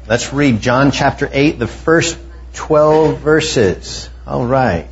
Let's read John chapter 8, the first 12 verses. All right.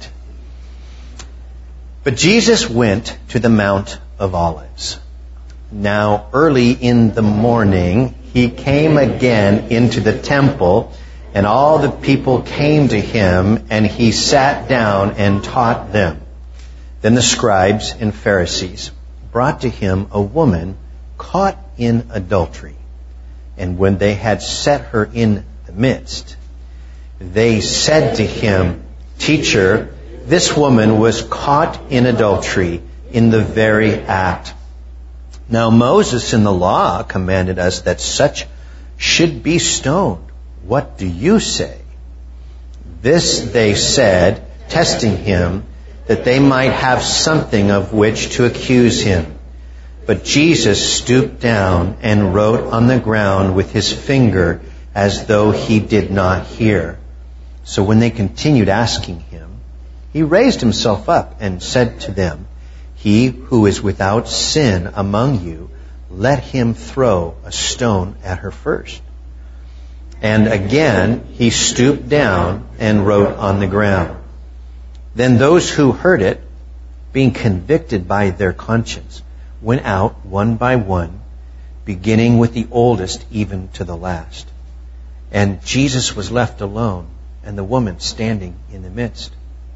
But Jesus went to the Mount of Olives. Now early in the morning, he came again into the temple, and all the people came to him, and he sat down and taught them. Then the scribes and Pharisees brought to him a woman caught in adultery. And when they had set her in the midst, they said to him, "Teacher, this woman was caught in adultery in the very act. Now Moses in the law commanded us that such should be stoned. What do you say?" This they said, testing him, that they might have something of which to accuse him. But Jesus stooped down and wrote on the ground with his finger as though he did not hear. So when they continued asking him, he raised himself up and said to them, "He who is without sin among you, let him throw a stone at her first." And again he stooped down and wrote on the ground. Then those who heard it, being convicted by their conscience, went out one by one, beginning with the oldest even to the last. And Jesus was left alone, and the woman standing in the midst.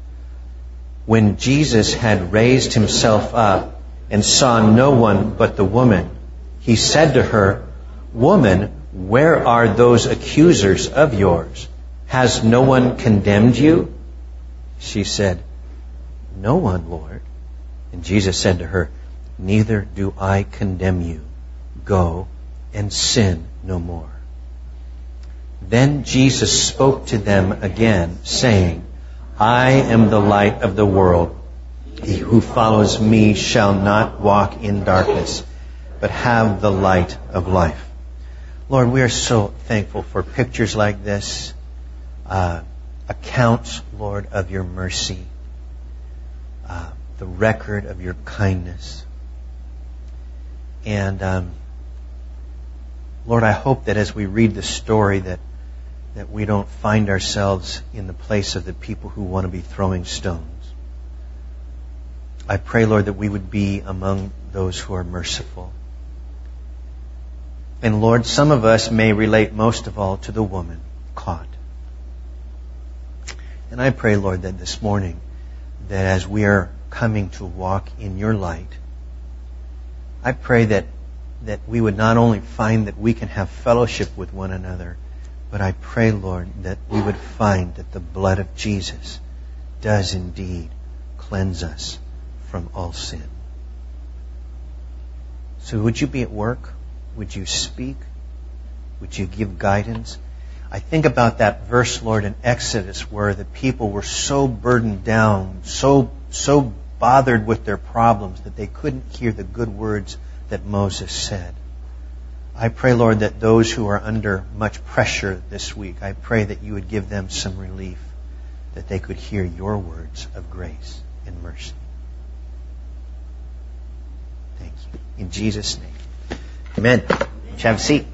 When Jesus had raised himself up and saw no one but the woman, he said to her, "Woman, where are those accusers of yours? Has no one condemned you?" She said, "No one, Lord." And Jesus said to her, "Neither do I condemn you. Go and sin no more." Then Jesus spoke to them again, saying, "I am the light of the world. He who follows me shall not walk in darkness, but have the light of life." Lord, we are so thankful for pictures like this, accounts, Lord, of your mercy, the record of your kindness. And Lord, I hope that as we read the story that we don't find ourselves in the place of the people who want to be throwing stones. I pray, Lord, that we would be among those who are merciful. And Lord, some of us may relate most of all to the woman caught. And I pray, Lord, that this morning, that as we are coming to walk in your light, I pray that we would not only find that we can have fellowship with one another, but I pray, Lord, that we would find that the blood of Jesus does indeed cleanse us from all sin. So would you be at work? Would you speak? Would you give guidance? I think about that verse, Lord, in Exodus where the people were so burdened down, so bothered with their problems that they couldn't hear the good words that Moses said. I pray, Lord, that those who are under much pressure this week, I pray that you would give them some relief, that they could hear your words of grace and mercy. Thank you. In Jesus' name. Amen. Have a seat.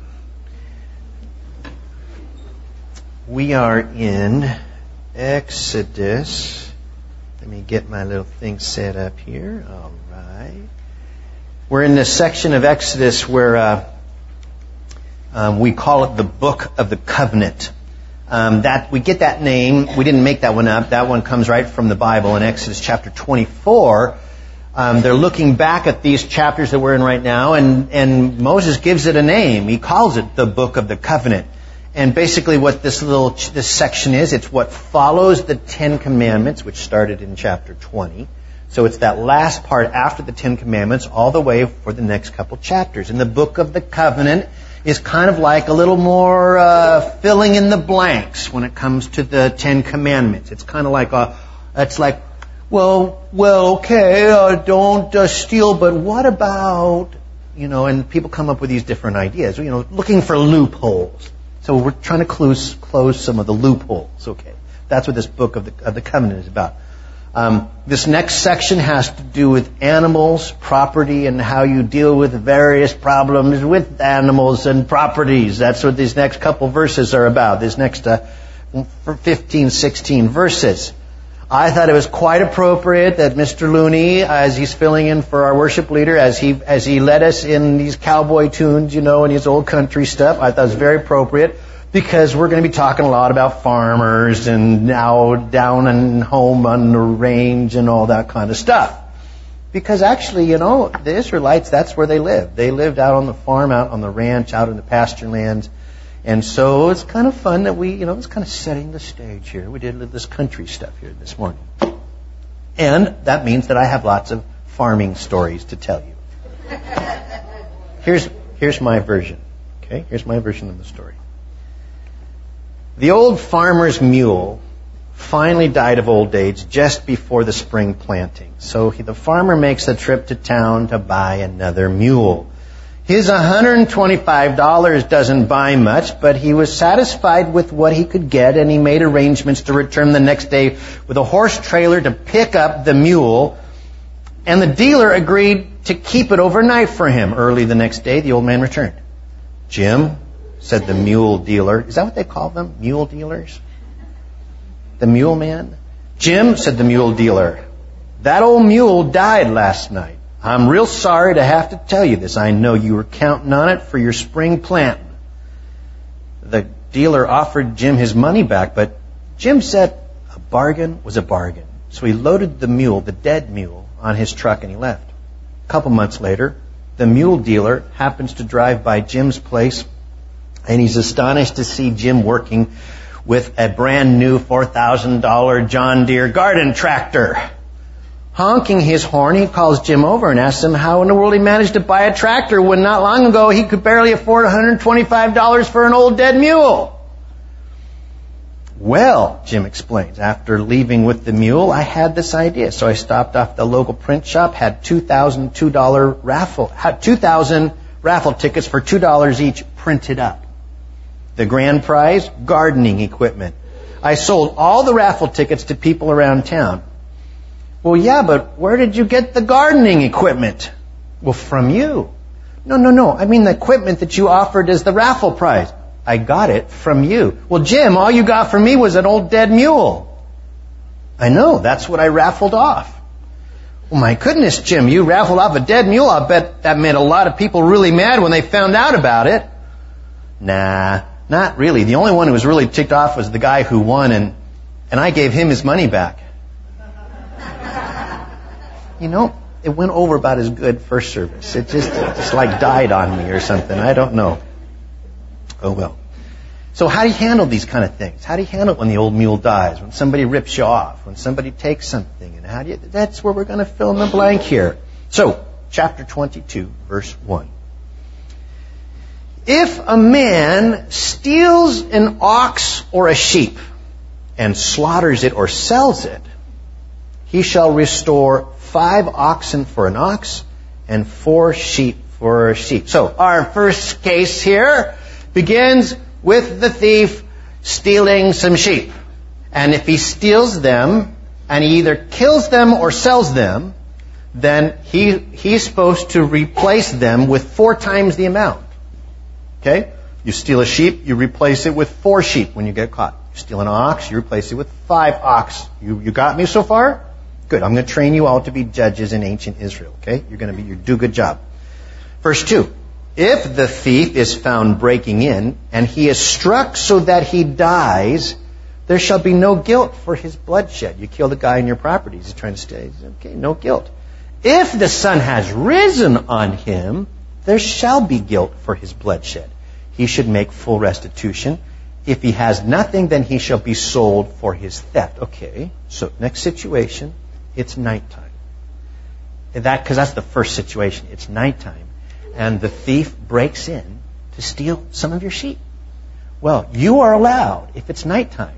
We are in Exodus. Let me get my little thing set up here. All right. We're in this section of Exodus where we call it the Book of the Covenant. That we get that name. We didn't make that one up. That one comes right from the Bible in Exodus chapter 24. They're looking back at these chapters that we're in right now, and Moses gives it a name. He calls it the Book of the Covenant. And basically what this section is, it's what follows the Ten Commandments, which started in chapter 20. So it's that last part after the Ten Commandments all the way for the next couple chapters. And the Book of the Covenant is kind of like a little more filling in the blanks when it comes to the Ten Commandments. It's kind of like well, okay, don't steal, but what about, and people come up with these different ideas, looking for loopholes. So we're trying to close some of the loopholes. Okay, that's what this Book of the Covenant is about. This next section has to do with animals, property, and how you deal with various problems with animals and properties. That's what these next couple verses are about, these next 15, 16 verses. I thought it was quite appropriate that Mr. Looney, as he's filling in for our worship leader, as he led us in these cowboy tunes, and his old country stuff, I thought it was very appropriate, because we're going to be talking a lot about farmers and now down and home on the range and all that kind of stuff. Because actually, the Israelites, that's where they lived. They lived out on the farm, out on the ranch, out in the pasture lands. And so it's kind of fun that we, it's kind of setting the stage here. We did this country stuff here this morning. And that means that I have lots of farming stories to tell you. Here's my version. Okay? Here's my version of the story. The old farmer's mule finally died of old age just before the spring planting. So the farmer makes a trip to town to buy another mule. His $125 doesn't buy much, but he was satisfied with what he could get, and he made arrangements to return the next day with a horse trailer to pick up the mule. And the dealer agreed to keep it overnight for him. Early the next day, the old man returned. "Jim," said the mule dealer. Is that what they call them? Mule dealers? The mule man? "Jim," said the mule dealer, "that old mule died last night. I'm real sorry to have to tell you this. I know you were counting on it for your spring plant." The dealer offered Jim his money back, but Jim said a bargain was a bargain. So he loaded the mule, the dead mule, on his truck and he left. A couple months later, the mule dealer happens to drive by Jim's place, and he's astonished to see Jim working with a brand new $4,000 John Deere garden tractor. Honking his horn, he calls Jim over and asks him how in the world he managed to buy a tractor when not long ago he could barely afford $125 for an old dead mule. "Well," Jim explains, "after leaving with the mule, I had this idea. So I stopped off the local print shop, had 2,000 raffle tickets for $2 each printed up. The grand prize, gardening equipment. I sold all the raffle tickets to people around town." "Well, yeah, but where did you get the gardening equipment?" "Well, from you." No. I mean the equipment that you offered as the raffle prize." "I got it from you." "Well, Jim, all you got from me was an old dead mule." "I know. That's what I raffled off." "Well, my goodness, Jim, you raffled off a dead mule. I'll bet that made a lot of people really mad when they found out about it." "Nah, not really. The only one who was really ticked off was the guy who won, and I gave him his money back." It went over about as good first service. It just like died on me or something. I don't know. Oh, well. So how do you handle these kind of things? How do you handle it when the old mule dies, when somebody rips you off, when somebody takes something? And that's where we're going to fill in the blank here. So, chapter 22, verse 1. "If a man steals an ox or a sheep and slaughters it or sells it, he shall restore 5 oxen for an ox and 4 sheep for a sheep." So our first case here begins with the thief stealing some sheep. And if he steals them and he either kills them or sells them, then he's supposed to replace them with 4 times the amount. Okay? You steal a sheep, you replace it with 4 sheep when you get caught. You steal an ox, you replace it with 5 ox. You got me so far? Good. I'm going to train you all to be judges in ancient Israel. Okay? You do a good job. Verse 2. "If the thief is found breaking in, and he is struck so that he dies, there shall be no guilt for his bloodshed." You kill the guy in your property. He's trying to stay. Okay, no guilt. "If the sun has risen on him, there shall be guilt for his bloodshed. He should make full restitution. If he has nothing, then he shall be sold for his theft." Okay, so next situation. It's nighttime. Because that's the first situation. It's nighttime. And the thief breaks in to steal some of your sheep. Well, you are allowed, if it's nighttime,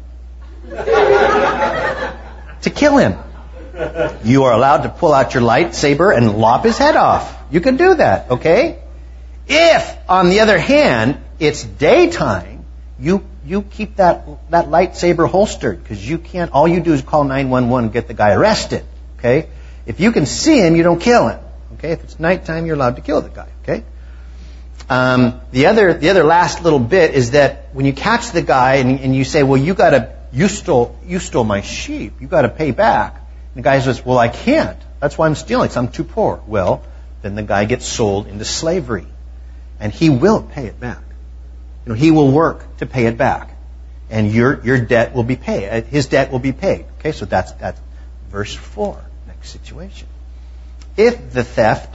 to kill him. You are allowed to pull out your lightsaber and lop his head off. You can do that, okay? If, on the other hand, it's daytime, you keep that lightsaber holstered, because you can't, all you do is call 911 and get the guy arrested. Okay? If you can see him, you don't kill him. Okay? If it's nighttime, you're allowed to kill the guy. Okay? The other last little bit is that when you catch the guy and you say, well, you stole my sheep, you gotta pay back. And the guy says, well, I can't. That's why I'm stealing, because I'm too poor. Well, then the guy gets sold into slavery. And he will pay it back. He will work to pay it back. And your debt will be paid. His debt will be paid. Okay, so that's verse 4. Next situation. If the theft,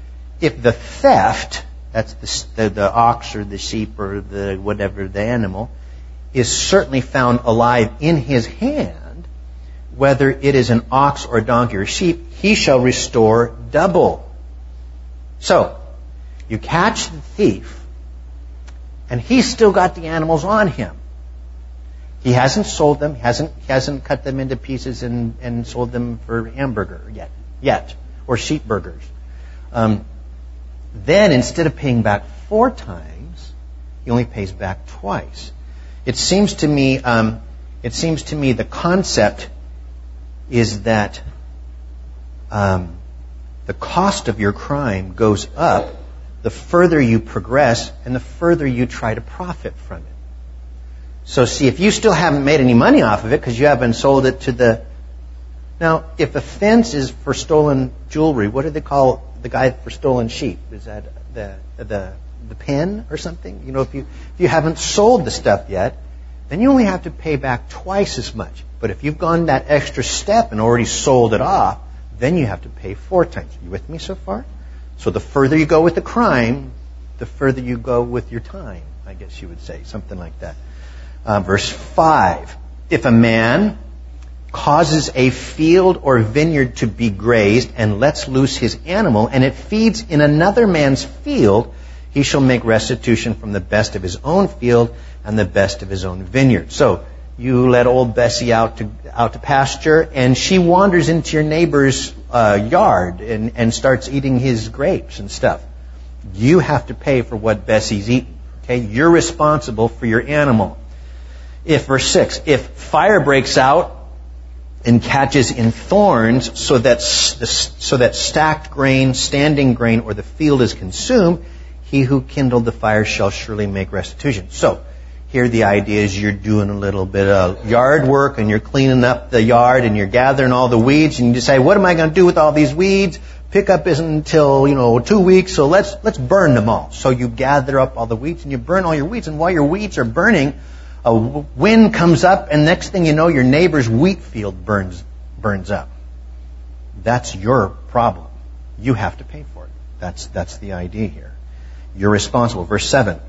that's the ox or the sheep or the whatever, the animal, is certainly found alive in his hand, whether it is an ox or a donkey or sheep, he shall restore double. So, you catch the thief, and he's still got the animals on him. He hasn't sold them, he hasn't cut them into pieces and sold them for hamburger yet, or sheep burgers. Then instead of paying back 4 times, he only pays back twice. It seems to me the concept is that the cost of your crime goes up the further you progress and the further you try to profit from it. So see, if you still haven't made any money off of it because you haven't sold it to the... Now, if offense is for stolen jewelry, what do they call the guy for stolen sheep? Is that the pen or something? If you haven't sold the stuff yet, then you only have to pay back twice as much. But if you've gone that extra step and already sold it off, then you have to pay 4 times. You with me so far? So the further you go with the crime, the further you go with your time, I guess you would say, something like that. Verse 5. If a man causes a field or vineyard to be grazed and lets loose his animal, and it feeds in another man's field, he shall make restitution from the best of his own field and the best of his own vineyard. So you let old Bessie out to pasture, and she wanders into your neighbor's yard and starts eating his grapes and stuff. You have to pay for what Bessie's eating. Okay, you're responsible for your animal. Verse 6, if fire breaks out and catches in thorns, so that stacked grain, standing grain, or the field is consumed, he who kindled the fire shall surely make restitution. So, here the idea is you're doing a little bit of yard work and you're cleaning up the yard and you're gathering all the weeds and you decide, what am I going to do with all these weeds? Pickup isn't until, 2 weeks, so let's burn them all. So you gather up all the weeds and you burn all your weeds, and while your weeds are burning, a wind comes up and next thing you know, your neighbor's wheat field burns up. That's your problem. You have to pay for it. That's the idea here. You're responsible. Verse 7.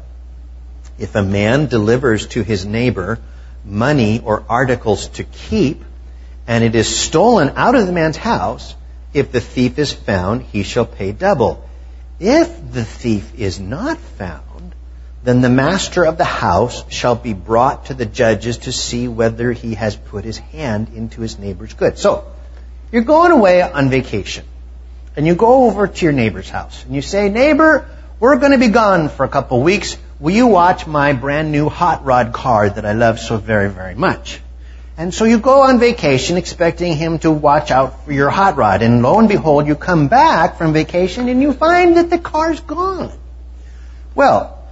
If a man delivers to his neighbor money or articles to keep, and it is stolen out of the man's house, if the thief is found, he shall pay double. If the thief is not found, then the master of the house shall be brought to the judges to see whether he has put his hand into his neighbor's goods. So, you're going away on vacation, and you go over to your neighbor's house, and you say, neighbor, we're going to be gone for a couple weeks. Will you watch my brand new hot rod car that I love so very, very much? And so you go on vacation expecting him to watch out for your hot rod. And lo and behold, you come back from vacation and you find that the car's gone. Well,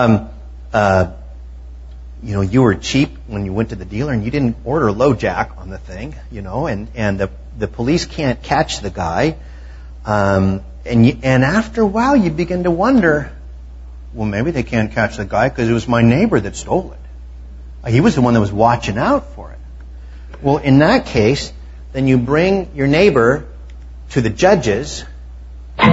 you were cheap when you went to the dealer and you didn't order a low jack on the thing, and the police can't catch the guy. And after a while you begin to wonder, well, maybe they can't catch the guy because it was my neighbor that stole it. He was the one that was watching out for it. Well, in that case, then you bring your neighbor to the judges. You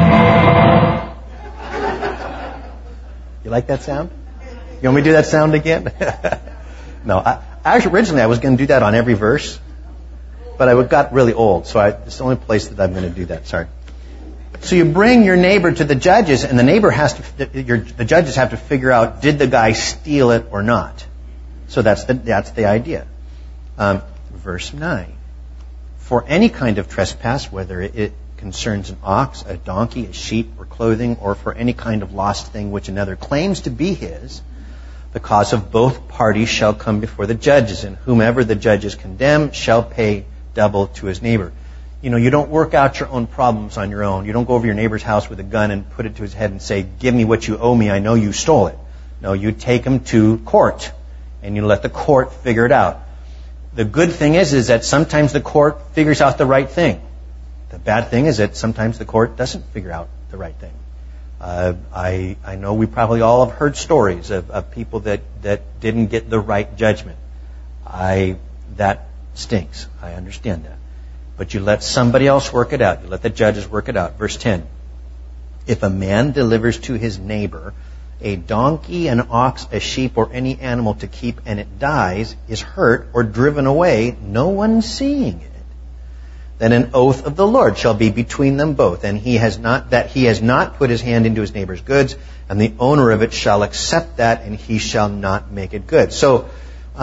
like that sound? You want me to do that sound again? No, originally I was going to do that on every verse, but I got really old, so it's the only place that I'm going to do that. Sorry. So you bring your neighbor to the judges, and the judges have to figure out, did the guy steal it or not? So that's the idea. Verse 9. For any kind of trespass, whether it concerns an ox, a donkey, a sheep, or clothing, or for any kind of lost thing which another claims to be his, The cause of both parties shall come before the judges, and whomever the judges condemn shall pay double to his neighbor. You don't work out your own problems on your own. You don't go over your neighbor's house with a gun and put it to his head and say, give me what you owe me, I know you stole it. No, you take him to court, and you let the court figure it out. The good thing is that sometimes the court figures out the right thing. The bad thing is that sometimes the court doesn't figure out the right thing. I know we probably all have heard stories of people that didn't get the right judgment. That stinks. I understand that. But you let somebody else work it out. You let the judges work it out. Verse 10. If a man delivers to his neighbor a donkey, an ox, a sheep, or any animal to keep, and it dies, is hurt, or driven away, no one seeing it, then an oath of the Lord shall be between them both, and he has not put his hand into his neighbor's goods, and the owner of it shall accept that, and he shall not make it good. So,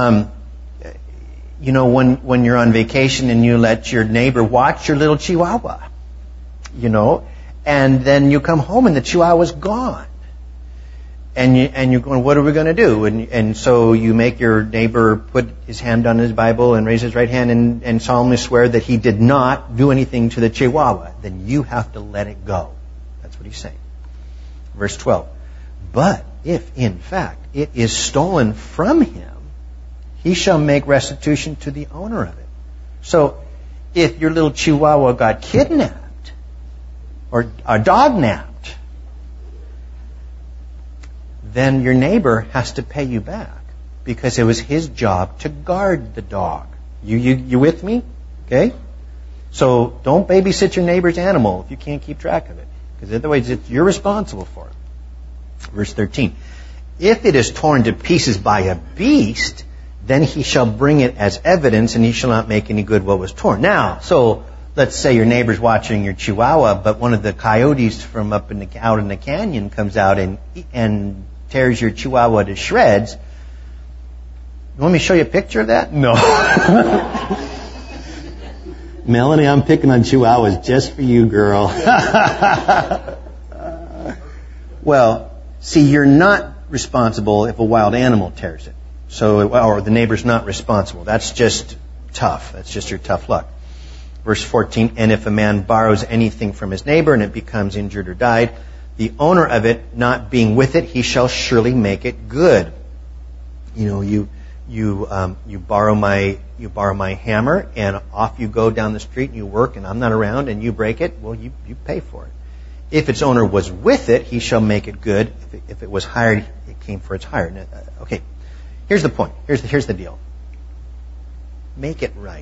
when you're on vacation and you let your neighbor watch your little chihuahua, and then you come home and the chihuahua's gone. And you're going, what are we going to do? And so you make your neighbor put his hand on his Bible and raise his right hand and solemnly swear that he did not do anything to the chihuahua. Then you have to let it go. That's what he's saying. Verse 12. But if, in fact, it is stolen from him, he shall make restitution to the owner of it. So if your little chihuahua got kidnapped or dog-napped, then your neighbor has to pay you back because it was his job to guard the dog. You with me? Okay? So don't babysit your neighbor's animal if you can't keep track of it, because otherwise you're responsible for it. Verse 13. If it is torn to pieces by a beast, then he shall bring it as evidence, and he shall not make any good what was torn. Now, so let's say your neighbor's watching your chihuahua, but one of the coyotes from out in the canyon comes out and tears your chihuahua to shreds. You want me to show you a picture of that? No. Melanie, I'm picking on chihuahuas just for you, girl. Well, see, you're not responsible if a wild animal tears it. Or the neighbor's not responsible. That's just tough. That's just your tough luck. Verse 14, and if a man borrows anything from his neighbor and it becomes injured or died, the owner of it not being with it, he shall surely make it good. You borrow my hammer and off you go down the street and you work and I'm not around and you break it. Well, you pay for it. If its owner was with it, he shall make it good. If it was hired, it came for its hire. Okay, here's the point. Here's the deal. Make it right.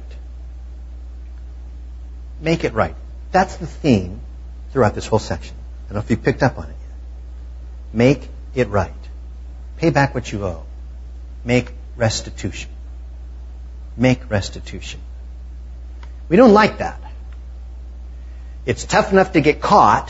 Make it right. That's the theme throughout this whole section. I don't know if you picked up on it yet. Make it right. Pay back what you owe. Make restitution. Make restitution. We don't like that. It's tough enough to get caught,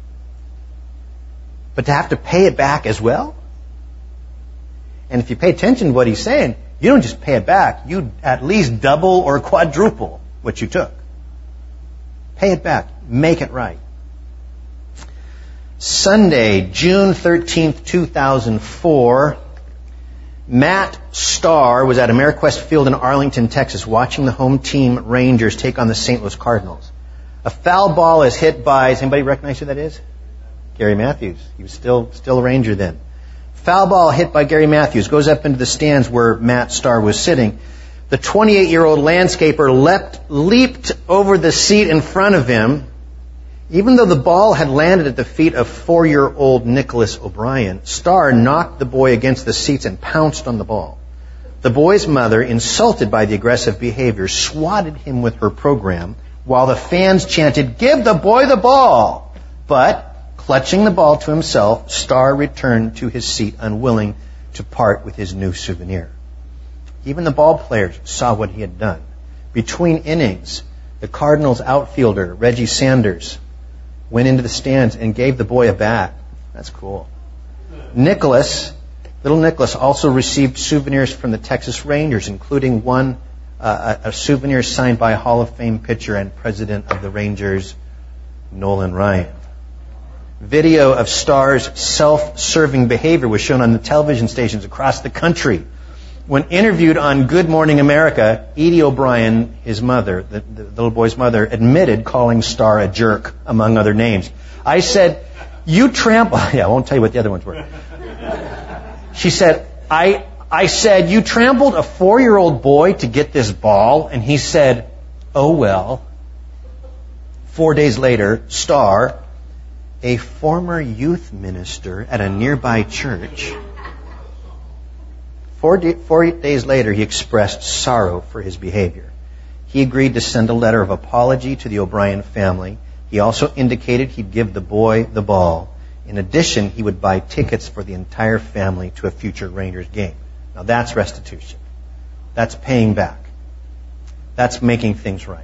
but to have to pay it back as well? And if you pay attention to what he's saying, you don't just pay it back. You at least double or quadruple what you took. Pay it back. Make it right. Sunday, June 13th, 2004, Matt Starr was at Ameriquest Field in Arlington, Texas, watching the home team Rangers take on the St. Louis Cardinals. A foul ball is hit by, does anybody recognize who that is? Gary Matthews. He was still a Ranger then. Foul ball hit by Gary Matthews, goes up into the stands where Matt Starr was sitting. The 28-year-old landscaper leaped over the seat in front of him. Even though the ball had landed at the feet of 4-year-old Nicholas O'Brien, Starr knocked the boy against the seats and pounced on the ball. The boy's mother, insulted by the aggressive behavior, swatted him with her program, while the fans chanted, "Give the boy the ball!" But, clutching the ball to himself, Starr returned to his seat, unwilling to part with his new souvenir. Even the ball players saw what he had done. Between innings, the Cardinals outfielder, Reggie Sanders, went into the stands and gave the boy a bat. That's cool. Little Nicholas also received souvenirs from the Texas Rangers, including a souvenir signed by Hall of Fame pitcher and president of the Rangers, Nolan Ryan. Video of Starr's self-serving behavior was shown on the television stations across the country. When interviewed on Good Morning America, Edie O'Brien, his mother, the little boy's mother, admitted calling Starr a jerk, among other names. I said, you trample... Yeah, I won't tell you what the other ones were. She said, I said, you trampled a 4-year-old boy to get this ball? And he said, oh well. 4 days later, Starr, a former youth minister at a nearby church, 4 days later, he expressed sorrow for his behavior. He agreed to send a letter of apology to the O'Brien family. He also indicated he'd give the boy the ball. In addition, he would buy tickets for the entire family to a future Rangers game. Now that's restitution. That's paying back. That's making things right.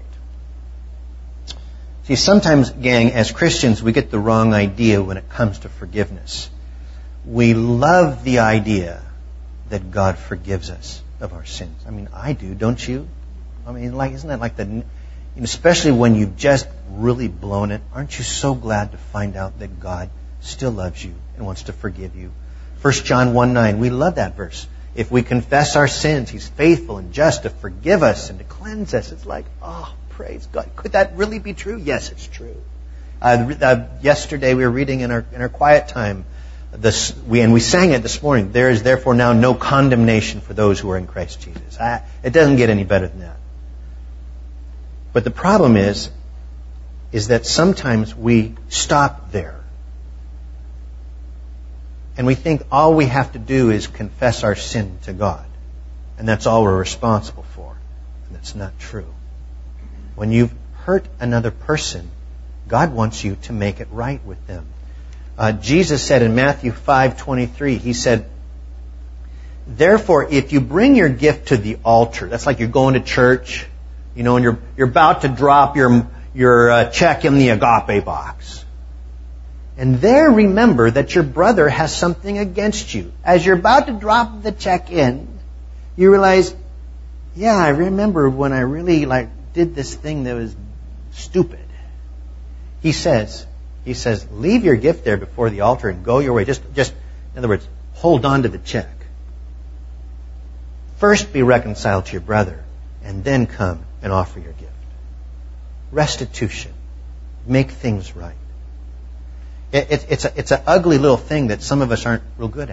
See, sometimes, gang, as Christians, we get the wrong idea when it comes to forgiveness. We love the idea that God forgives us of our sins. I mean, I do, don't you? I mean, isn't that like especially when you've just really blown it, aren't you so glad to find out that God still loves you and wants to forgive you? 1 John 1:9, we love that verse. If we confess our sins, He's faithful and just to forgive us and to cleanse us. It's like, oh, praise God. Could that really be true? Yes, it's true. Yesterday we were reading in our quiet time, and we sang it this morning. There is therefore now no condemnation for those who are in Christ Jesus. It doesn't get any better than that. But the problem is that sometimes we stop there. And we think all we have to do is confess our sin to God. And that's all we're responsible for. And that's not true. When you've hurt another person, God wants you to make it right with them. Jesus said in Matthew 5:23, He said, therefore, if you bring your gift to the altar, that's like you're going to church, and you're about to drop your check in the agape box. And there remember that your brother has something against you. As you're about to drop the check in, you realize, yeah, I remember when I really did this thing that was stupid. He says, leave your gift there before the altar and go your way. Just, in other words, hold on to the check. First be reconciled to your brother, and then come and offer your gift. Restitution. Make things right. It's an ugly little thing that some of us aren't real good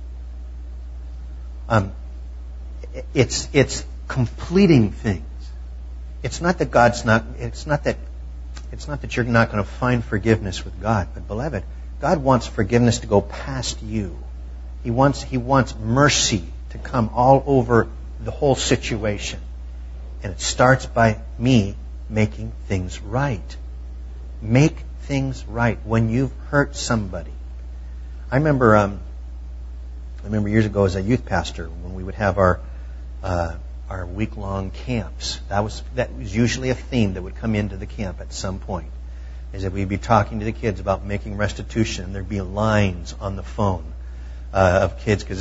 at. It's completing things. It's not that you're not going to find forgiveness with God, but beloved, God wants forgiveness to go past you. He wants mercy to come all over the whole situation. And it starts by me making things right. Make things right when you've hurt somebody. I remember years ago as a youth pastor when we would have our week-long camps. That was usually a theme that would come into the camp at some point. Is that we'd be talking to the kids about making restitution. There'd be lines on the phone of kids because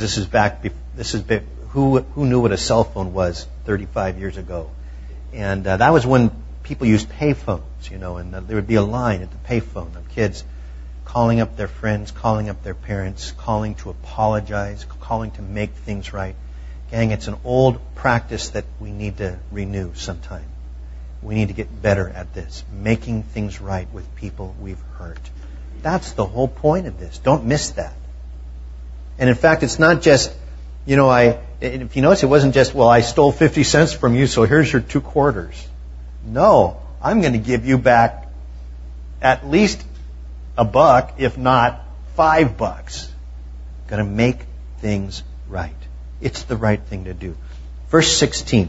who knew what a cell phone was 35 years ago, and that was when people used payphones, and there would be a line at the payphone of kids calling up their friends, calling up their parents, calling to apologize, calling to make things right. Gang, it's an old practice that we need to renew sometime. We need to get better at this, making things right with people we've hurt. That's the whole point of this. Don't miss that. And in fact, it's not just, if you notice, it wasn't just, I stole 50 cents from you, so here's your 2 quarters. No, I'm going to give you back at least $1, if not $5. Going to make things right. It's the right thing to do. Verse 16.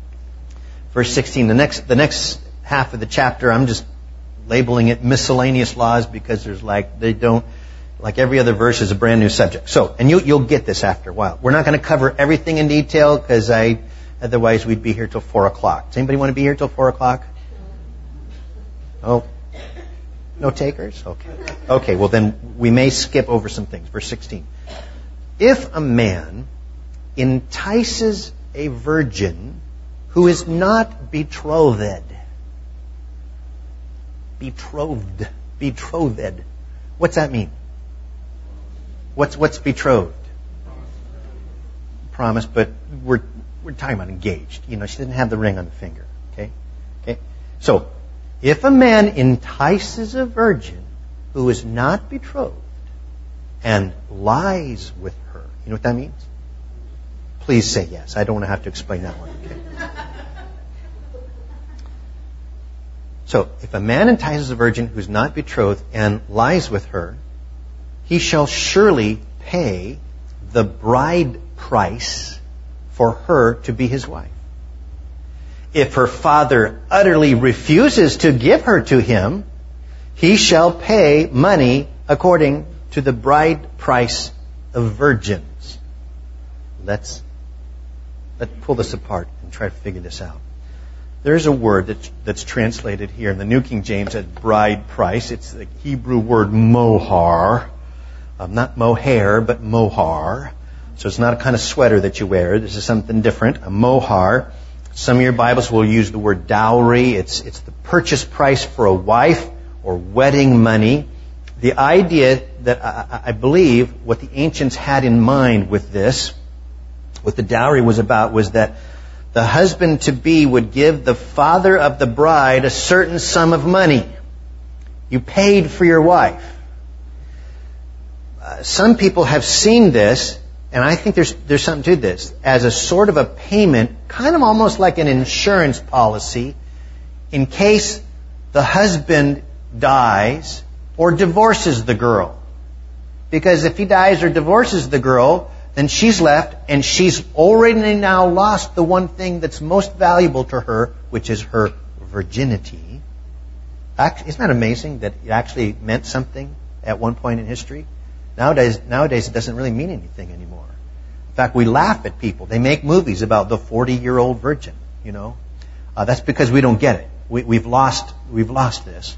The next half of the chapter, I'm just labeling it miscellaneous laws because there's every other verse is a brand new subject. So, and you'll get this after a while. We're not going to cover everything in detail because otherwise we'd be here till 4 o'clock. Does anybody want to be here till 4 o'clock? Oh, no takers? Okay, well then we may skip over some things. Verse 16. If a man entices a virgin who is not betrothed, What's that mean? What's betrothed? Promise, but we're talking about engaged. She didn't have the ring on the finger. Okay? So, if a man entices a virgin who is not betrothed and lies with her, you know what that means? Please say yes. I don't want to have to explain that one. Okay? So, if a man entices a virgin who's not betrothed and lies with her, he shall surely pay the bride price for her to be his wife. If her father utterly refuses to give her to him, he shall pay money according to the bride price of virgins. Let's pull this apart and try to figure this out. There's a word that's translated here in the New King James as bride price. It's the Hebrew word mohar. Not mohair, but mohar. So it's not a kind of sweater that you wear. This is something different, a mohar. Some of your Bibles will use the word dowry. It's the purchase price for a wife or wedding money. The idea that I believe what the ancients had in mind with this, what the dowry was about, was that the husband-to-be would give the father of the bride a certain sum of money. You paid for your wife. Some people have seen this, and I think there's something to this, as a sort of a payment, kind of almost like an insurance policy, in case the husband dies or divorces the girl. Because if he dies or divorces the girl, then she's left, and she's already now lost the one thing that's most valuable to her, which is her virginity. Isn't that amazing that it actually meant something at one point in history? Nowadays it doesn't really mean anything anymore. In fact, we laugh at people. They make movies about the 40-year-old virgin, That's because we don't get it. We've lost this.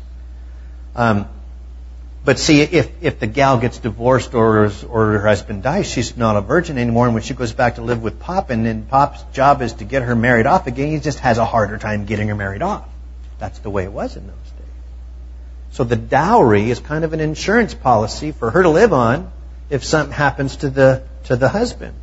But see, if the gal gets divorced or her husband dies, she's not a virgin anymore. And when she goes back to live with Pop, and then Pop's job is to get her married off again, he just has a harder time getting her married off. That's the way it was in those days. So the dowry is kind of an insurance policy for her to live on if something happens to the husband.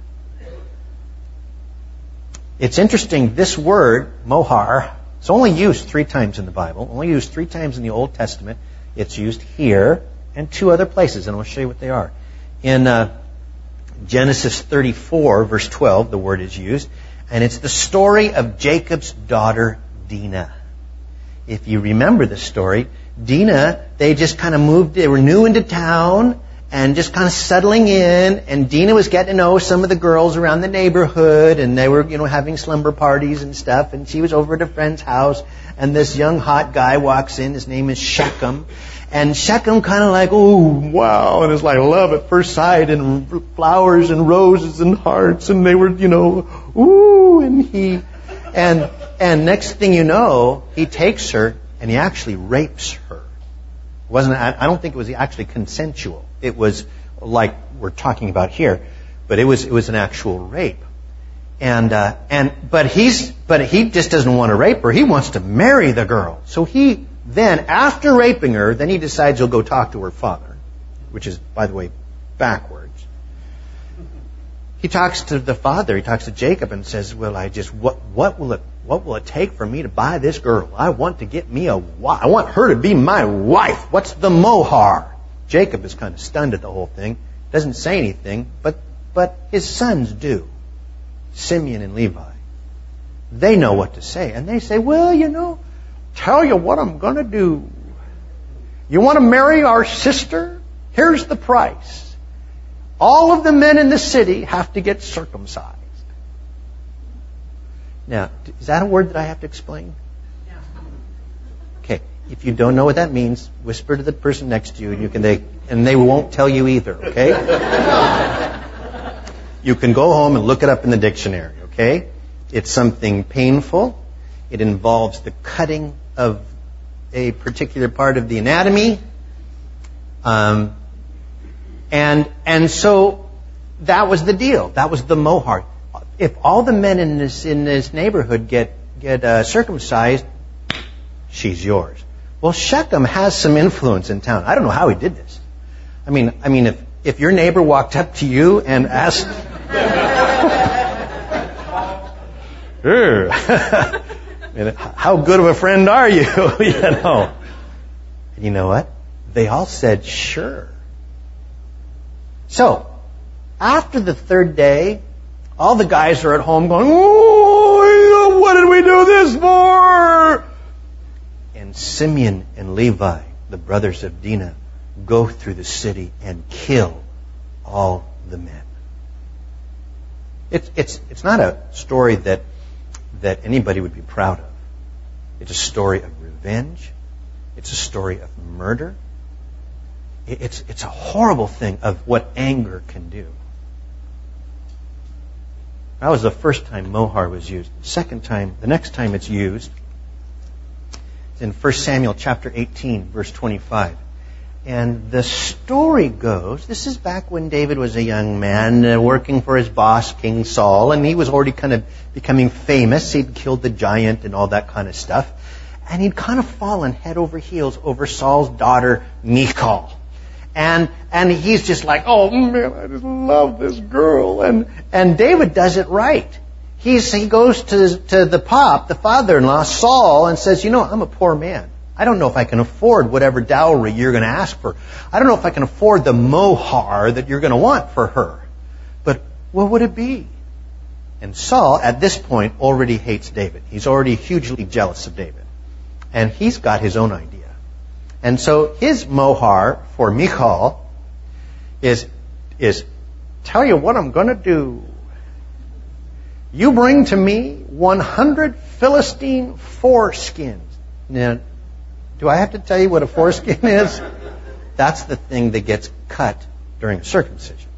It's interesting, this word, mohar, it's only used 3 times in the Bible, only used 3 times in the Old Testament. It's used here and 2 other places, and I'll show you what they are. In Genesis 34, verse 12, the word is used, and it's the story of Jacob's daughter, Dinah. If you remember the story, Dinah, they just kind of moved, they were new into town, and just kind of settling in, and Dinah was getting to know some of the girls around the neighborhood, and they were, having slumber parties and stuff, and she was over at a friend's house, and this young hot guy walks in, his name is Shechem, and Shechem kind of like, oh, wow, and it's like love at first sight, and flowers and roses and hearts, and they were, ooh, and next thing you know, he takes her, and he actually rapes her. I don't think it was actually consensual. It was like we're talking about here, but it was an actual rape. But he just doesn't want to rape her. He wants to marry the girl. So he then, after raping her, then he decides he'll go talk to her father, which is, by the way, backwards. He talks to the father. He talks to Jacob and says, "Well, what will it take for me to buy this girl? I want to get me a wife. I want her to be my wife. What's the mohar?" Jacob is kind of stunned at the whole thing. Doesn't say anything, but his sons do. Simeon and Levi. They know what to say. And they say, "Well, tell you what I'm going to do. You want to marry our sister? Here's the price. All of the men in the city have to get circumcised." Now, is that a word that I have to explain? Okay. If you don't know what that means, whisper to the person next to you, and they won't tell you either. Okay? You can go home and look it up in the dictionary. Okay? It's something painful. It involves the cutting of a particular part of the anatomy. And so that was the deal. That was the mohar. If all the men in this neighborhood get circumcised, she's yours. Well, Shechem has some influence in town. I don't know how he did this. I mean, if your neighbor walked up to you and asked, how good of a friend are you? You know. And you know what? They all said, sure. So, after the third day, all the guys are at home going, oh, what did we do this for? And Simeon and Levi, the brothers of Dinah, go through the city and kill all the men. It's not a story that anybody would be proud of. It's a story of revenge. It's a story of murder. It's a horrible thing of what anger can do. That was the first time mohar was used. The next time it's used is in 1 Samuel chapter 18, verse 25. And the story goes, this is back when David was a young man working for his boss, King Saul, and he was already kind of becoming famous. He'd killed the giant and all that kind of stuff. And he'd kind of fallen head over heels over Saul's daughter, Michal. And he's just like, oh man, I just love this girl. And David does it right. He goes to the father-in-law, Saul, and says, I'm a poor man. I don't know if I can afford whatever dowry you're going to ask for. I don't know if I can afford the mohar that you're going to want for her. But what would it be? And Saul, at this point, already hates David. He's already hugely jealous of David. And he's got his own idea. And so his mohar for Michal is tell you what I'm going to do. You bring to me 100 Philistine foreskins. Now, do I have to tell you what a foreskin is? That's the thing that gets cut during circumcision.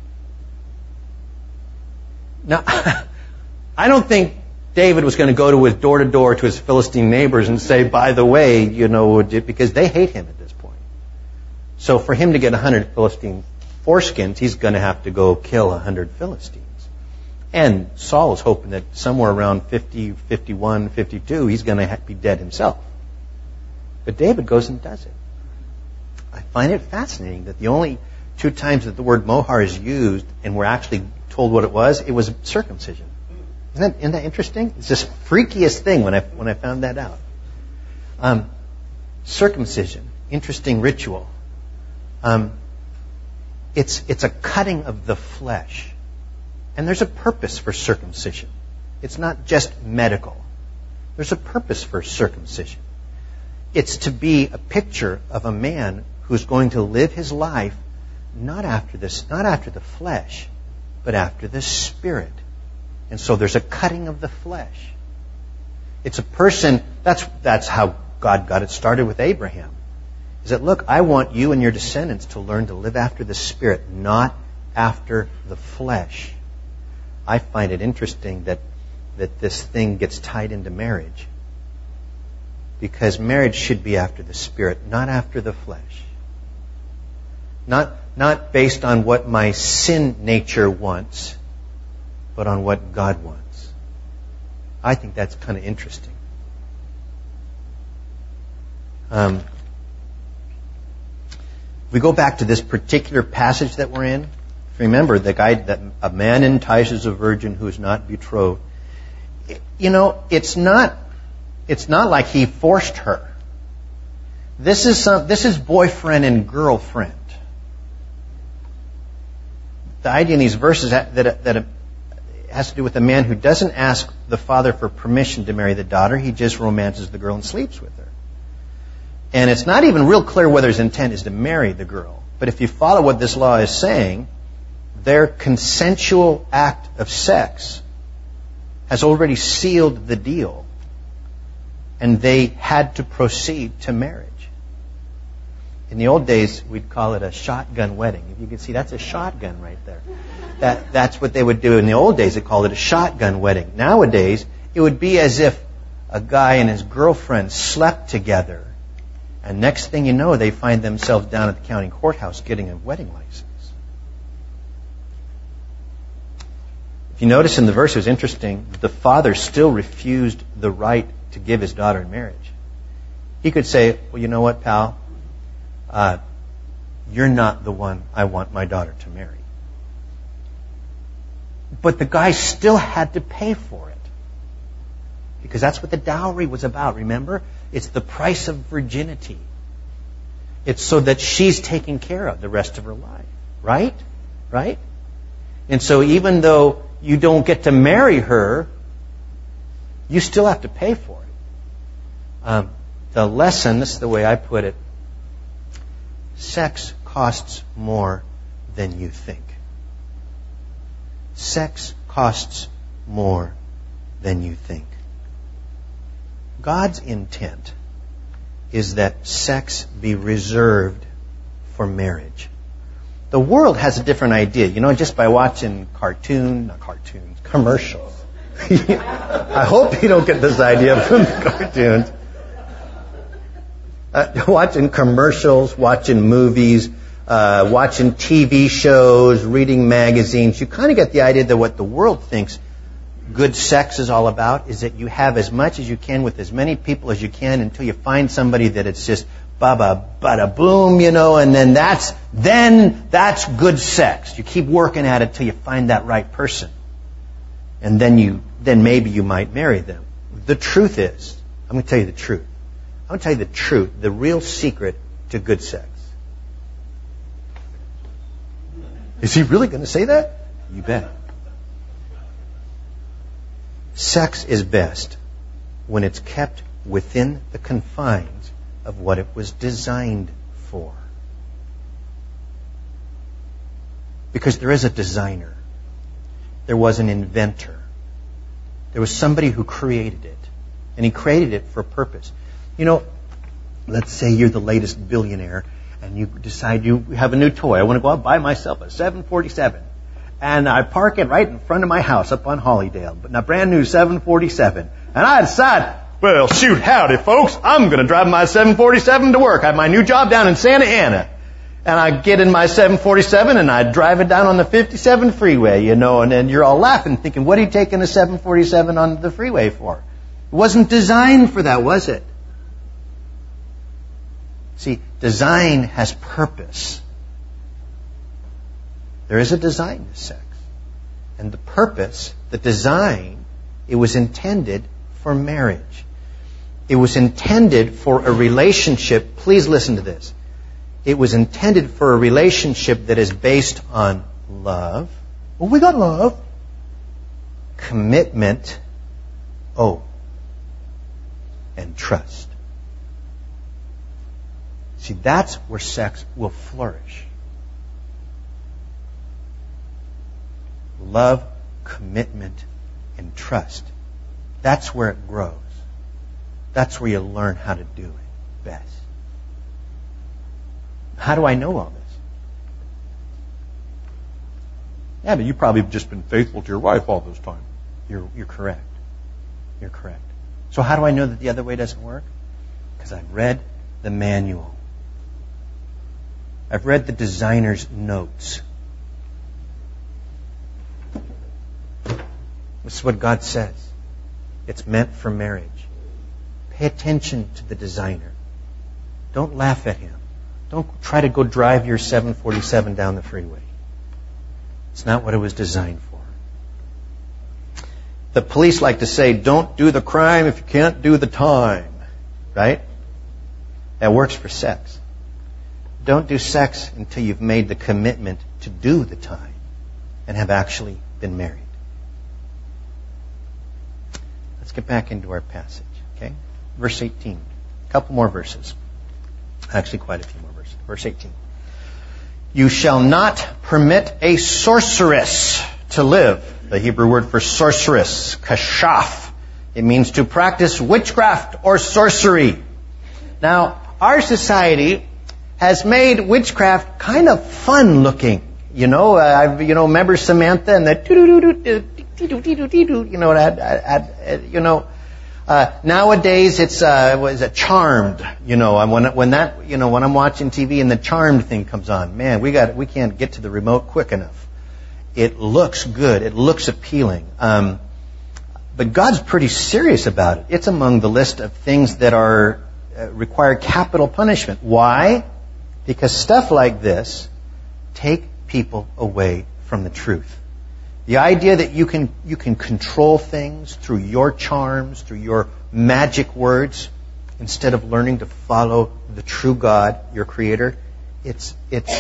Now, I don't think David was going to go door to door to his Philistine neighbors and say, by the way, because they hate him at this point. So for him to get 100 Philistine foreskins, he's going to have to go kill 100 Philistines. And Saul is hoping that somewhere around 50, 51, 52, he's going to be dead himself. But David goes and does it. I find it fascinating that the only 2 times that the word mohar is used and we're actually told what it was circumcision. Isn't that interesting? It's just freakiest thing when I found that out. Circumcision, interesting ritual. It's a cutting of the flesh. And there's a purpose for circumcision. It's not just medical. There's a purpose for circumcision. It's to be a picture of a man who's going to live his life not after the flesh, but after the Spirit. And so there's a cutting of the flesh. It's a person, that's how God got it started with Abraham. Is that, look, I want you and your descendants to learn to live after the Spirit, not after the flesh. I find it interesting that this thing gets tied into marriage. Because marriage should be after the Spirit, not after the flesh. Not based on what my sin nature wants, but on what God wants. I think that's kind of interesting. We go back to this particular passage that we're in. Remember, the guy that a man entices a virgin who is not betrothed. It's not like he forced her. This is boyfriend and girlfriend. The idea in these verses that it has to do with a man who doesn't ask the father for permission to marry the daughter. He just romances the girl and sleeps with her. And it's not even real clear whether his intent is to marry the girl. But if you follow what this law is saying, their consensual act of sex has already sealed the deal. And they had to proceed to marriage. In the old days, we'd call it a shotgun wedding. If you can see, that's a shotgun right there. That's what they would do. In the old days, they called it a shotgun wedding. Nowadays, it would be as if a guy and his girlfriend slept together. And next thing you know, they find themselves down at the county courthouse getting a wedding license. If you notice in the verse, it was interesting, the father still refused the right to give his daughter in marriage. He could say, well, you know what, pal? you're not the one I want my daughter to marry. But the guy still had to pay for it. Because that's what the dowry was about, remember? It's the price of virginity. It's so that she's taken care of the rest of her life. Right? Right? And so even though you don't get to marry her, you still have to pay for it. The lesson, this is the way I put it, sex costs more than you think. Sex costs more than you think. God's intent is that sex be reserved for marriage. The world has a different idea. You know, just by watching commercials. I hope you don't get this idea from the cartoons. Watching commercials, watching movies, watching TV shows, reading magazines, you kind of get the idea that what the world thinks good sex is all about is that you have as much as you can with as many people as you can until you find somebody that it's just bada boom, you know, and then that's good sex. You keep working at it till you find that right person. And then maybe you might marry them. The truth is, I'm going to tell you the truth. I'm going to tell you the truth, the real secret to good sex. Is he really going to say that? You bet. Sex is best when it's kept within the confines of what it was designed for. Because there is a designer. There was an inventor. There was somebody who created it. And he created it for a purpose. You know, let's say you're the latest billionaire and you decide you have a new toy. I want to go out and buy myself a 747. And I park it right in front of my house up on Hollydale. But a brand new 747. And I decide, well, shoot, howdy, folks. I'm going to drive my 747 to work. I have my new job down in Santa Ana. And I get in my 747 and I drive it down on the 57 freeway, you know. And then you're all laughing, thinking, what are you taking a 747 on the freeway for? It wasn't designed for that, was it? See, design has purpose. There is a design to sex. And the purpose, the design, it was intended for marriage. It was intended for a relationship. Please listen to this. It was intended for a relationship that is based on love. Well, we got love. Commitment. And trust. See, that's where sex will flourish. Love, commitment, and trust. That's where it grows. That's where you learn how to do it best. How do I know all this? Yeah, but you've probably just been faithful to your wife all this time. You're correct. You're correct. So how do I know that the other way doesn't work? Because I've read the manual. I've read the designer's notes. This is what God says. It's meant for marriage. Pay attention to the designer. Don't laugh at him. Don't try to go drive your 747 down the freeway. It's not what it was designed for. The police like to say, don't do the crime if you can't do the time. Right? That works for sex. Don't do sex until you've made the commitment to do the time and have actually been married. Let's get back into our passage, okay? Verse 18. A couple more verses. Actually, quite a few more verses. Verse 18. You shall not permit a sorceress to live. The Hebrew word for sorceress, kashaf. It means to practice witchcraft or sorcery. Now, our society has made witchcraft kind of fun looking. You know, remember Samantha and that nowadays it's Charmed. You know, when I'm watching TV and the Charmed thing comes on, man, we can't get to the remote quick enough. It looks good. It looks appealing. But God's pretty serious about it. It's among the list of things that require capital punishment. Why? Because stuff like this take people away from the truth. The idea that you can control things through your charms, through your magic words, instead of learning to follow the true God, your Creator, it's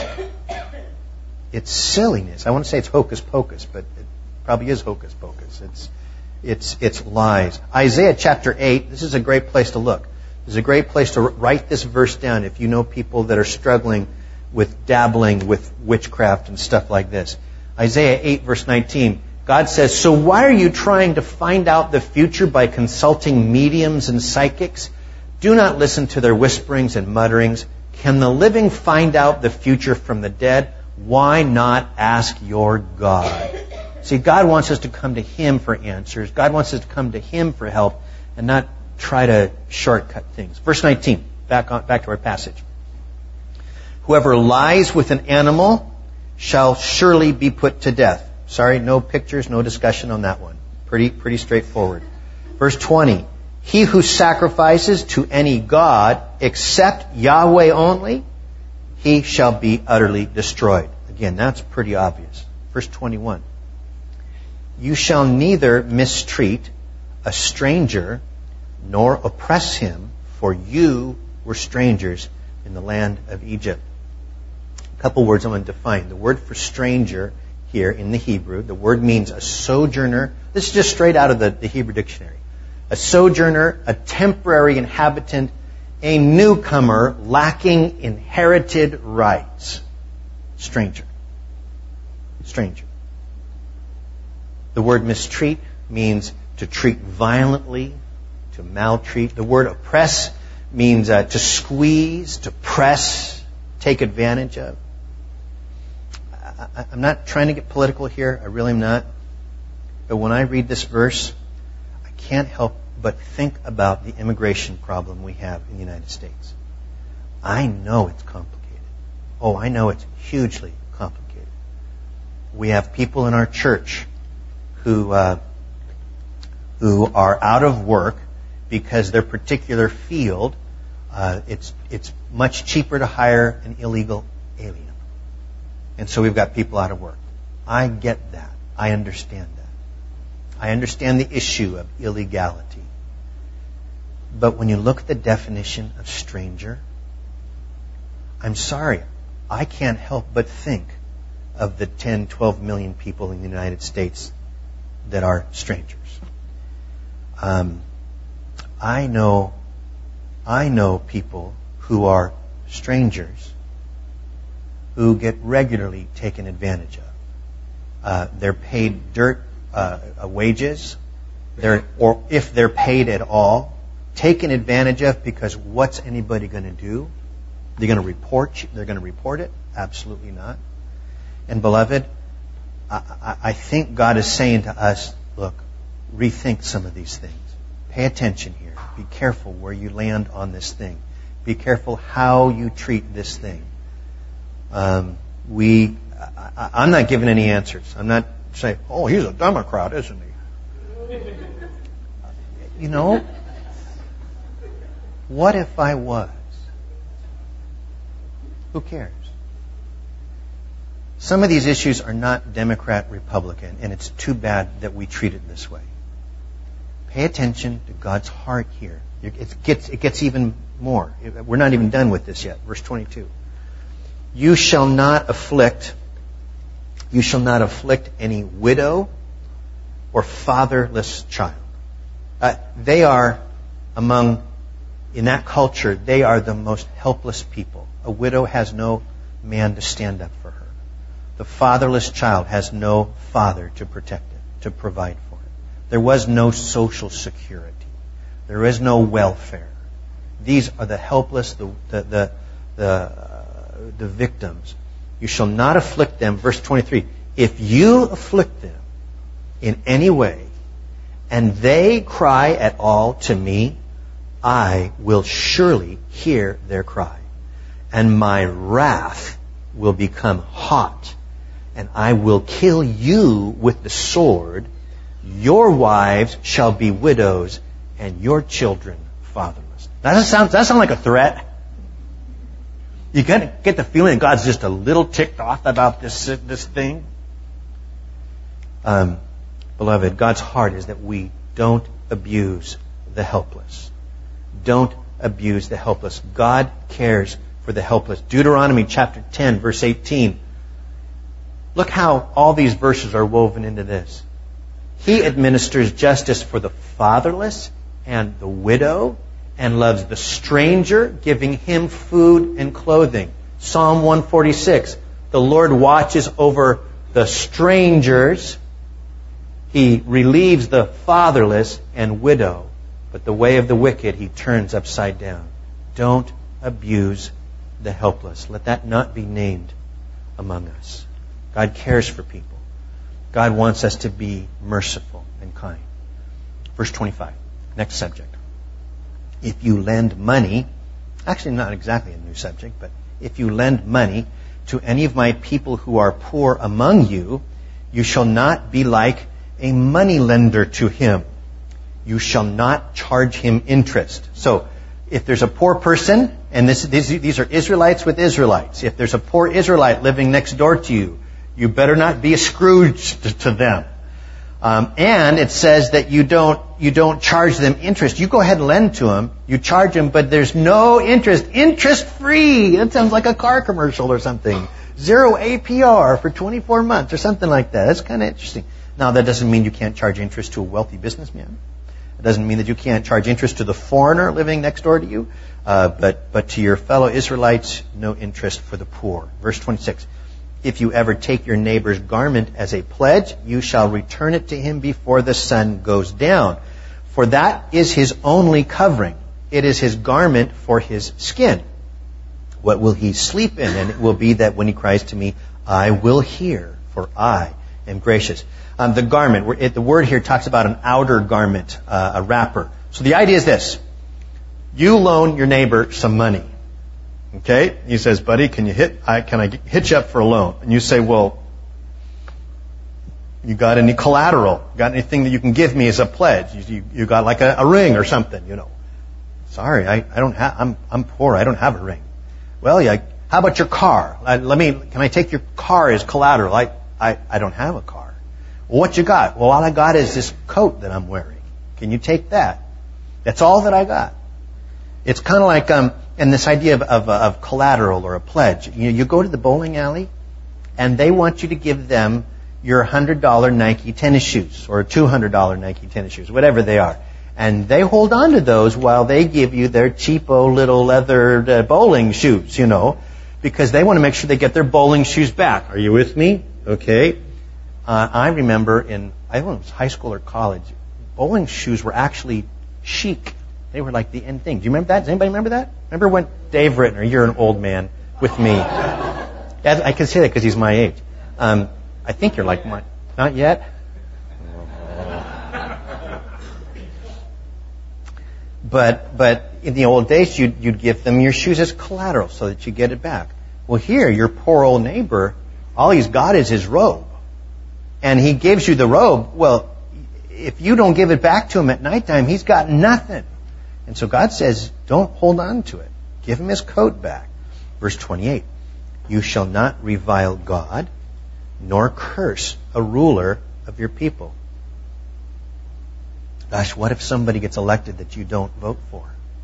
silliness. I want to say it's hocus pocus, but it probably is hocus pocus. It's lies. Isaiah chapter 8, this is a great place to look. This is a great place to write this verse down if you know people that are struggling with dabbling with witchcraft and stuff like this. Isaiah 8 verse 19, God says, "So why are you trying to find out the future by consulting mediums and psychics? Do not listen to their whisperings and mutterings. Can the living find out the future from the dead? Why not ask your God?" See, God wants us to come to Him for answers. God wants us to come to Him for help and not try to shortcut things. Verse 19, back to our passage. "Whoever lies with an animal shall surely be put to death." Sorry, no pictures, no discussion on that one. Pretty straightforward. Verse 20, "He who sacrifices to any god except Yahweh only, he shall be utterly destroyed." Again, that's pretty obvious. Verse 21, "You shall neither mistreat a stranger nor oppress him, for you were strangers in the land of Egypt." A couple words I'm going to define. The word for stranger here in the Hebrew, the word means a sojourner. This is just straight out of the Hebrew dictionary. A sojourner, a temporary inhabitant, a newcomer lacking inherited rights. Stranger. Stranger. The word mistreat means to treat violently, to maltreat. The word oppress means to squeeze, to press, take advantage of. I'm not trying to get political here. I really am not. But when I read this verse, I can't help but think about the immigration problem we have in the United States. I know it's complicated. Oh, I know it's hugely complicated. We have people in our church who are out of work because their particular field, it's much cheaper to hire an illegal alien. And so we've got people out of work. I get that. I understand that. I understand the issue of illegality. But when you look at the definition of stranger, I'm sorry, I can't help but think of the 10, 12 million people in the United States that are strangers. I know people who are strangers who get regularly taken advantage of. They're paid dirt wages, or if they're paid at all, taken advantage of because what's anybody going to do? They're going to report it? Absolutely not. And beloved, I think God is saying to us, look, rethink some of these things. Pay attention here. Be careful where you land on this thing. Be careful how you treat this thing. I'm not giving any answers. I'm not saying, oh, he's a Democrat, isn't he? You know, what if I was? Who cares? Some of these issues are not Democrat-Republican, and it's too bad that we treat it this way. Pay attention to God's heart here. It gets even more. We're not even done with this yet. Verse 22. You shall not afflict any widow or fatherless child. They are in that culture, they are the most helpless people. A widow has no man to stand up for her. The fatherless child has no father to protect it, to provide for it. There was no social security. There is no welfare. These are the helpless, the victims. You shall not afflict them. Verse 23. If you afflict them in any way, and they cry at all to me, I will surely hear their cry. And my wrath will become hot, and I will kill you with the sword. Your wives shall be widows, and your children fatherless. Does that sound like a threat? You get the feeling that God's just a little ticked off about this thing. Beloved, God's heart is that we don't abuse the helpless. Don't abuse the helpless. God cares for the helpless. Deuteronomy chapter 10, verse 18. Look how all these verses are woven into this. He administers justice for the fatherless and the widow, and loves the stranger, giving him food and clothing. Psalm 146. The Lord watches over the strangers. He relieves the fatherless and widow, but the way of the wicked He turns upside down. Don't abuse the helpless. Let that not be named among us. God cares for people. God wants us to be merciful and kind. Verse 25. Next subject. If you lend money, actually not exactly a new subject, but if you lend money to any of my people who are poor among you, you shall not be like a money lender to him. You shall not charge him interest. So, if there's a poor person, and these are Israelites with Israelites, if there's a poor Israelite living next door to you, you better not be a Scrooge to them. And it says that you don't charge them interest. You go ahead and lend to them. You charge them, but there's no interest. Interest free. That sounds like a car commercial or something. 0 APR for 24 months or something like that. That's kind of interesting. Now, that doesn't mean you can't charge interest to a wealthy businessman. It doesn't mean that you can't charge interest to the foreigner living next door to you. But to your fellow Israelites, no interest for the poor. Verse 26. If you ever take your neighbor's garment as a pledge, you shall return it to him before the sun goes down. For that is his only covering. It is his garment for his skin. What will he sleep in? And it will be that when he cries to me, I will hear, for I am gracious. The garment, the word here talks about an outer garment, a wrapper. So the idea is this. You loan your neighbor some money. Okay? He says, buddy, can I hit you up for a loan? And you say, well, you got any collateral? Got anything that you can give me as a pledge? You got like a ring or something, you know. Sorry, I don't have, I'm poor, I don't have a ring. Well, yeah, how about your car? Can I take your car as collateral? I don't have a car. Well, what you got? Well, all I got is this coat that I'm wearing. Can you take that? That's all that I got. It's kind of like, and this idea of collateral or a pledge. You go to the bowling alley, and they want you to give them your $100 Nike tennis shoes, or $200 Nike tennis shoes, whatever they are. And they hold on to those while they give you their cheapo little leather bowling shoes, you know, because they want to make sure they get their bowling shoes back. Are you with me? Okay. I remember I don't know if it was high school or college, bowling shoes were actually chic. They were like the end thing. Do you remember that? Does anybody remember that? Remember when Dave Rittner, you're an old man with me. I can say that because he's my age. I think you're like mine. Not yet? But in the old days, you'd give them your shoes as collateral so that you get it back. Well, here, your poor old neighbor, all he's got is his robe. And he gives you the robe. Well, if you don't give it back to him at nighttime, he's got nothing. And so God says, don't hold on to it. Give him his coat back. Verse 28. You shall not revile God, nor curse a ruler of your people. Gosh, what if somebody gets elected that you don't vote for?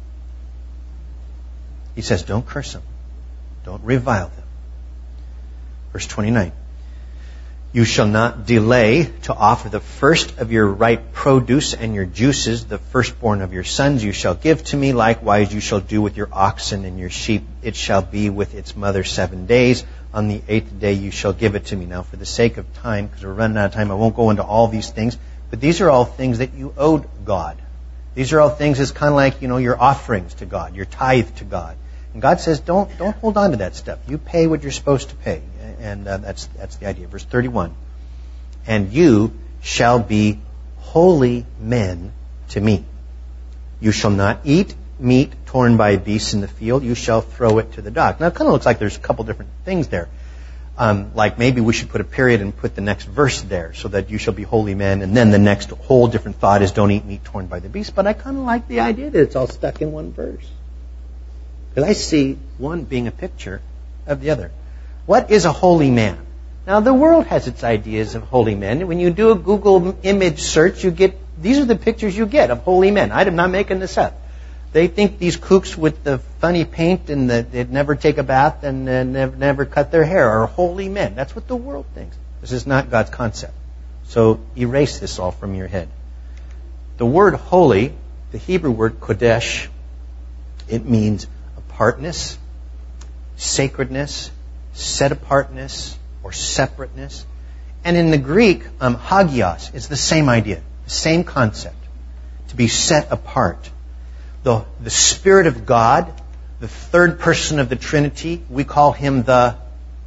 He says, don't curse them. Don't revile them. Verse 29. You shall not delay to offer the first of your ripe produce and your juices, the firstborn of your sons you shall give to me. Likewise you shall do with your oxen and your sheep. It shall be with its mother 7 days. On the 8th day you shall give it to me. Now for the sake of time, because we're running out of time, I won't go into all these things. But these are all things that you owed God. These are all things that's kind of like, your offerings to God, your tithe to God. And God says, don't hold on to that stuff. You pay what you're supposed to pay. And that's the idea. Verse 31. And you shall be holy men to me. You shall not eat meat torn by beasts in the field. You shall throw it to the dog. Now it kind of looks like there's a couple different things there. Like maybe we should put a period and put the next verse there so that you shall be holy men. And then the next whole different thought is don't eat meat torn by the beast. But I kind of like the idea that it's all stuck in one verse. Because I see one being a picture of the other. What is a holy man? Now, the world has its ideas of holy men. When you do a Google image search, these are the pictures you get of holy men. I'm not making this up. They think these kooks with the funny paint and they'd never take a bath and never cut their hair are holy men. That's what the world thinks. This is not God's concept. So erase this all from your head. The word holy, the Hebrew word kodesh, it means apartness, sacredness, set apartness, or separateness. And in the Greek, hagios is the same idea, the same concept, to be set apart. The Spirit of God, the third person of the Trinity, we call him the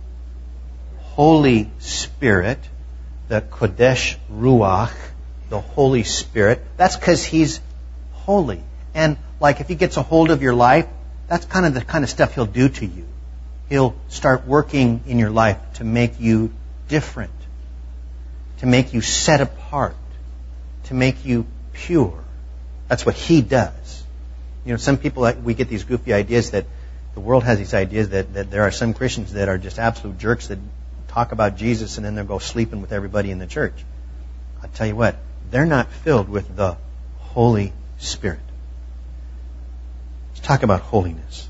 Holy Spirit, the Kodesh Ruach, the Holy Spirit. That's because he's holy. And like if he gets a hold of your life, that's kind of the kind of stuff he'll do to you. He'll start working in your life to make you different, to make you set apart, to make you pure. That's what he does. You know, some people, we get these goofy ideas that the world has these ideas that there are some Christians that are just absolute jerks that talk about Jesus and then they'll go sleeping with everybody in the church. I'll tell you what, they're not filled with the Holy Spirit. Let's talk about holiness.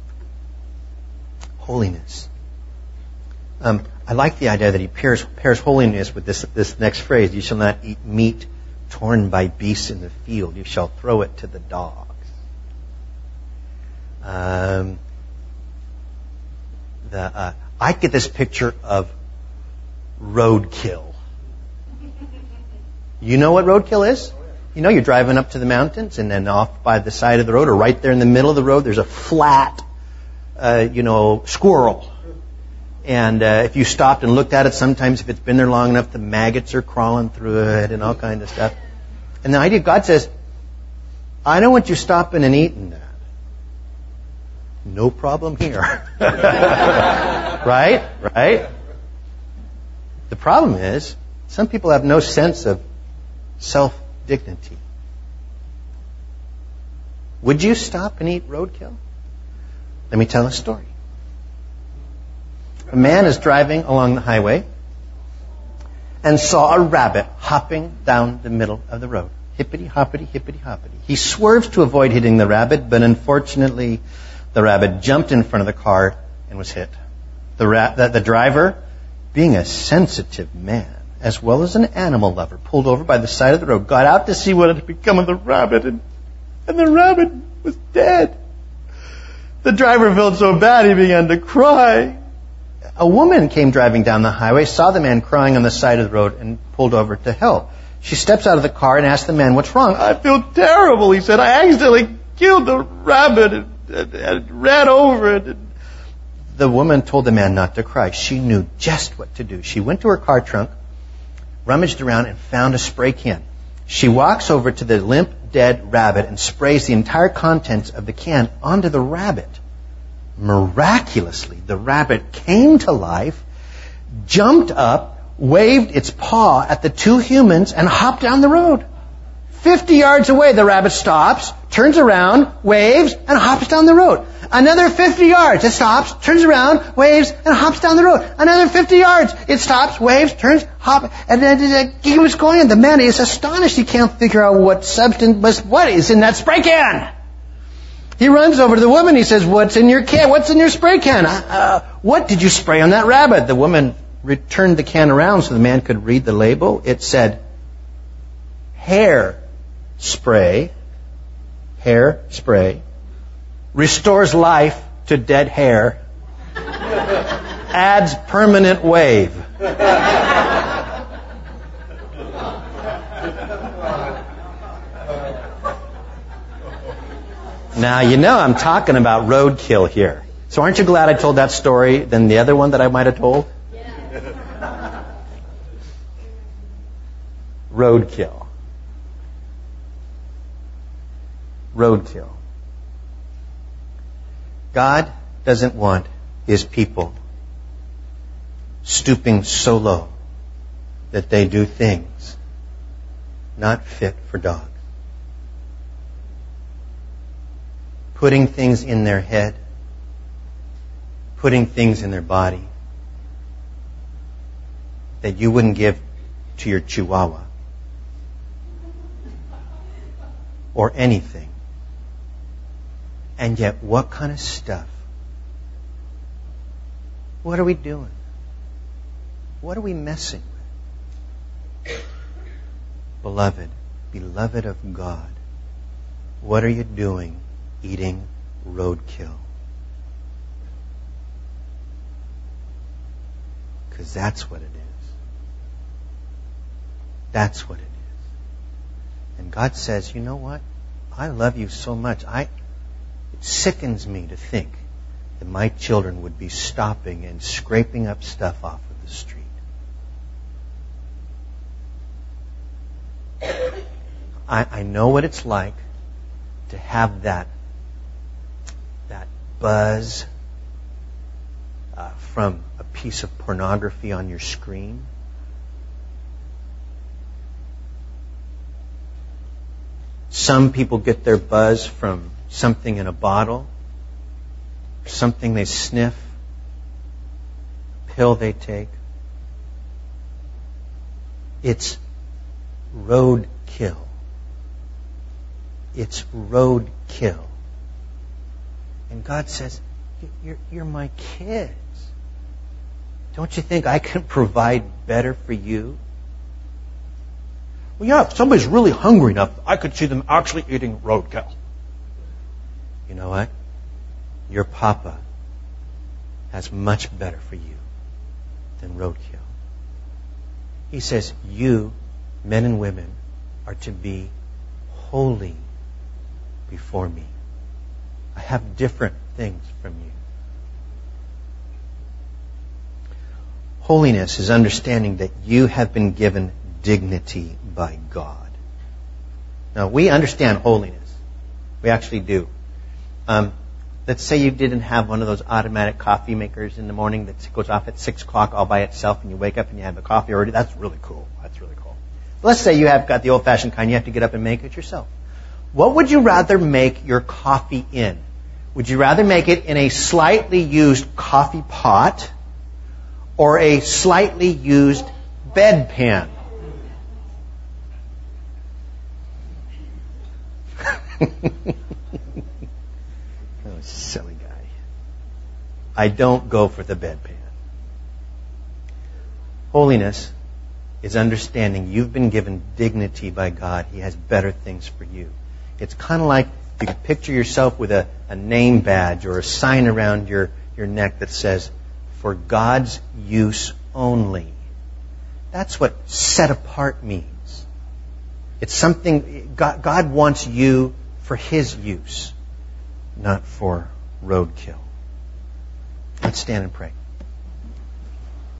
Holiness. I like the idea that he pairs holiness with this next phrase. You shall not eat meat torn by beasts in the field. You shall throw it to the dogs. I get this picture of roadkill. You know what roadkill is? You know, you're driving up to the mountains and then off by the side of the road or right there in the middle of the road, there's a flat, squirrel. And if you stopped and looked at it, sometimes if it's been there long enough, the maggots are crawling through it and all kinds of stuff. And the idea, God says, I don't want you stopping and eating that. No problem here. Right? The problem is, some people have no sense of self-dignity. Would you stop and eat roadkill? Let me tell a story. A man is driving along the highway and saw a rabbit hopping down the middle of the road. Hippity hoppity, hippity hoppity. He swerves to avoid hitting the rabbit, but unfortunately the rabbit jumped in front of the car and was hit. The driver, being a sensitive man, as well as an animal lover, pulled over by the side of the road, got out to see what had become of the rabbit, and the rabbit was dead. The driver felt so bad he began to cry. A woman came driving down the highway, saw the man crying on the side of the road, and pulled over to help. She steps out of the car and asks the man, "What's wrong?" "I feel terrible," he said. "I accidentally killed the rabbit and ran over it." The woman told the man not to cry. She knew just what to do. She went to her car trunk, rummaged around, and found a spray can. She walks over to the limp, dead rabbit and sprays the entire contents of the can onto the rabbit. Miraculously, the rabbit came to life, jumped up, waved its paw at the two humans, and hopped down the road. 50 yards away, the rabbit stops, turns around, waves, and hops down the road. Another 50 yards, it stops, turns around, waves, and hops down the road. Another 50 yards, it stops, waves, turns, hops, and then it keeps going. The man is astonished. He can't figure out what is in that spray can. He runs over to the woman. He says, "What's in your can? What's in your spray can? What did you spray on that rabbit?" The woman returned the can around so the man could read the label. It said, hair spray, restores life to dead hair, adds permanent wave. Now, you know I'm talking about roadkill here. So aren't you glad I told that story than the other one that I might have told? Yeah. Roadkill. God doesn't want His people stooping so low that they do things not fit for dogs. Putting things in their head putting things in their body that you wouldn't give to your chihuahua or anything. And yet, what kind of stuff? What are we doing? What are we messing with? Beloved of God, what are you doing eating roadkill? Because that's what it is. That's what it is. And God says, you know what? I love you so much. It sickens me to think that my children would be stopping and scraping up stuff off of the street. I know what it's like to have that buzz from a piece of pornography on your screen. Some people get their buzz from something in a bottle, something they sniff, a pill they take. It's roadkill. It's roadkill. And God says, you're my kids. Don't you think I can provide better for you? Well, yeah, if somebody's really hungry enough, I could see them actually eating roadkill. You know what? Your Papa has much better for you than roadkill. He says, you, men and women, are to be holy before me. I have different things from you. Holiness is understanding that you have been given dignity by God. Now, we understand holiness. We actually do. Let's say you didn't have one of those automatic coffee makers in the morning that goes off at 6 o'clock all by itself and you wake up and you have the coffee already. That's really cool. That's really cool. Let's say you have got the old-fashioned kind. You have to get up and make it yourself. What would you rather make your coffee in? Would you rather make it in a slightly used coffee pot or a slightly used bedpan? Oh, silly guy. I don't go for the bedpan. Holiness is understanding you've been given dignity by God. He has better things for you. It's kind of like you could picture yourself with a name badge or a sign around your neck that says, for God's use only. That's what set apart means. It's something, God wants you for His use, not for roadkill. Let's stand and pray.